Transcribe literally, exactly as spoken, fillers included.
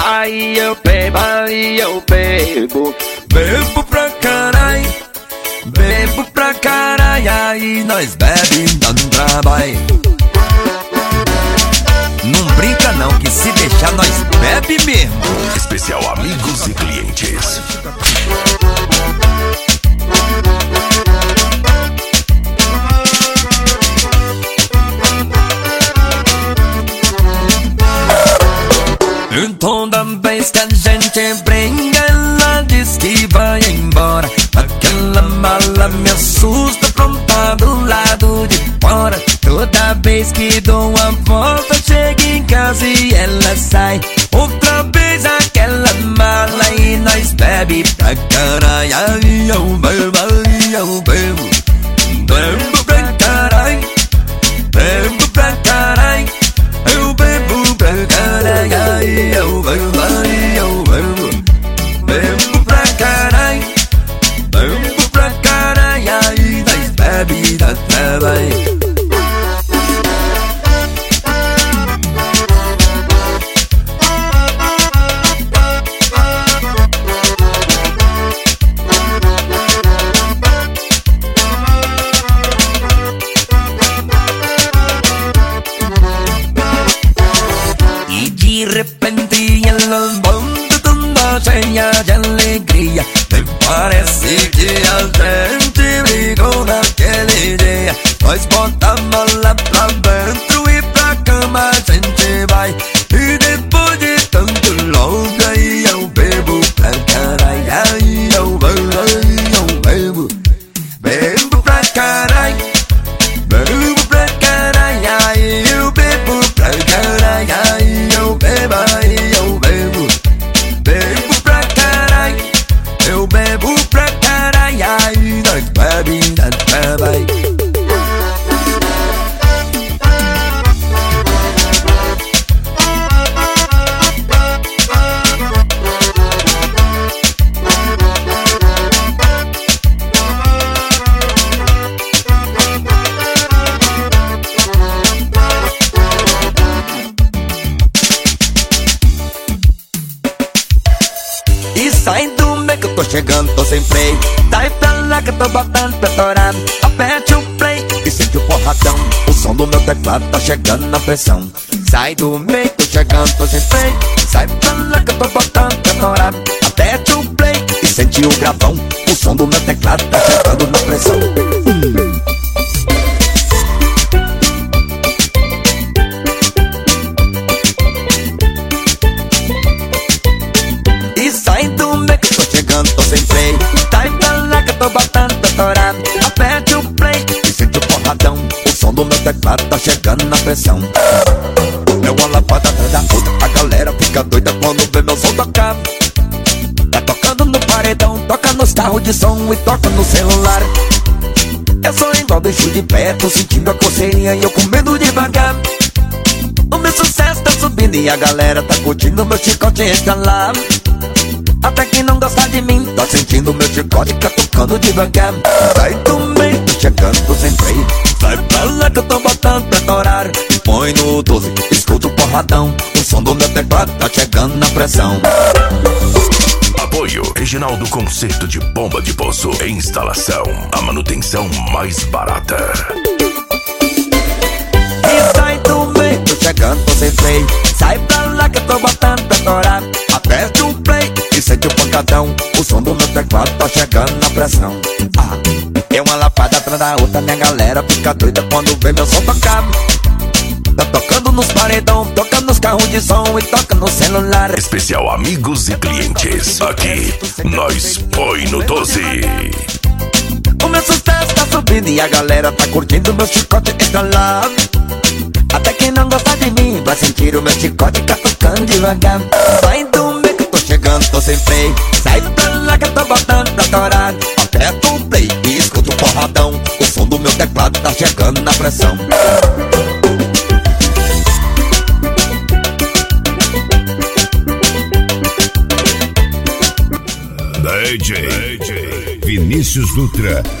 Aí eu bebo, aí eu bebo. Bebo pra carai, bebo pra carai. Aí nós bebe, não trabalha. Não brinca não, que se deixar nós bebe mesmo. Especial amigos e clientes. Então da vez que a gente brinca, ela diz que vai embora. Aquela mala me assusta, pronta do lado de fora. Toda vez que dou uma volta, chego em casa e ela sai. Outra vez aquela mala e nós bebe pra caralho. Aí eu bebo, aí eu bebo. Bebo pra caralho, bebo pra caralho. Eu bebo pra caralho, aí eu bebo, aí eu bebo. Bebo pra caralho, bebo pra caralho. Aí nós bebe da trabalho. De repente ela volta toda cheia de alegria. Me parece que a gente brigou naquele dia. Nós botamos lá pra dentro e pra cama a gente vai. E depois de tanto longo aí eu bebo pra caralho. Aí eu bebo, aí eu bebo. Bebo pra caralho, bebo pra caralho. Aí eu bebo pra caralho. Aí eu bebo, aí eu bebo. Bebo pra caralho, eu bebo pra caralho. Aí nós bebe na trabalho. Sai do meio que eu tô chegando, tô sem freio. Sai pra lá que eu tô botando pra torar. Aperte o play e sente o porradão. O som do meu teclado tá chegando na pressão. Sai do meio que eu tô chegando, tô sem freio. Sai pra lá que eu tô botando pra torar. Aperte o play e sente o gravão. O som do meu teclado tá chegando na pressão. hum. Sai do meio que eu tô chegando, tô sem freio. Sai pra lá que eu tô botando pra torar. Aperte o play e sente o porradão. O som do meu teclado tá chegando na pressão. É uma lapada atrás da outra. A galera fica doida quando vê meu som tocar. Tá tocando no paredão, toca nos carros de som e toca no celular. Eu sou igual bicho de pé, tô sentindo a coceirinha e eu comendo devagar. O meu sucesso tá subindo e a galera tá curtindo meu chicote escalar. Até quem não gosta de mim tá sentindo meu chicote que tá tocando devagar. Sai do meio, tô chegando, tô sem freio. Sai pra lá que eu tô botando pra torar. Põe no doze, escuta o porradão. O som do meu teclado tá chegando na pressão. Apoio Reginaldo Concerto de Bomba de Poço e Instalação. A manutenção mais barata. E sai do meio, tô chegando, tô sem freio. Sai pra lá que eu tô botando pra torar. Aperte o play e sente o pancadão. O som do meu teclado tá chegando na pressão. Ah, é uma lapada atrás da outra. Minha galera fica doida quando vê meu som tocar. Tá tocando nos paredão, toca nos carros de som e toca no celular. Especial amigos e clientes. Aqui nós põe no doze. O meu sucesso tá subindo e a galera tá curtindo meu chicote escalar. Até quem não gosta de mim vai sentir o meu chicote que tá tocando devagar. Sai do meio que eu tô chegando, tô sem freio. Sai pra lá que eu tô botando pra torar. Aperta o play e escuta o porradão. O som do meu teclado tá chegando na pressão. D J Vinícius Dutra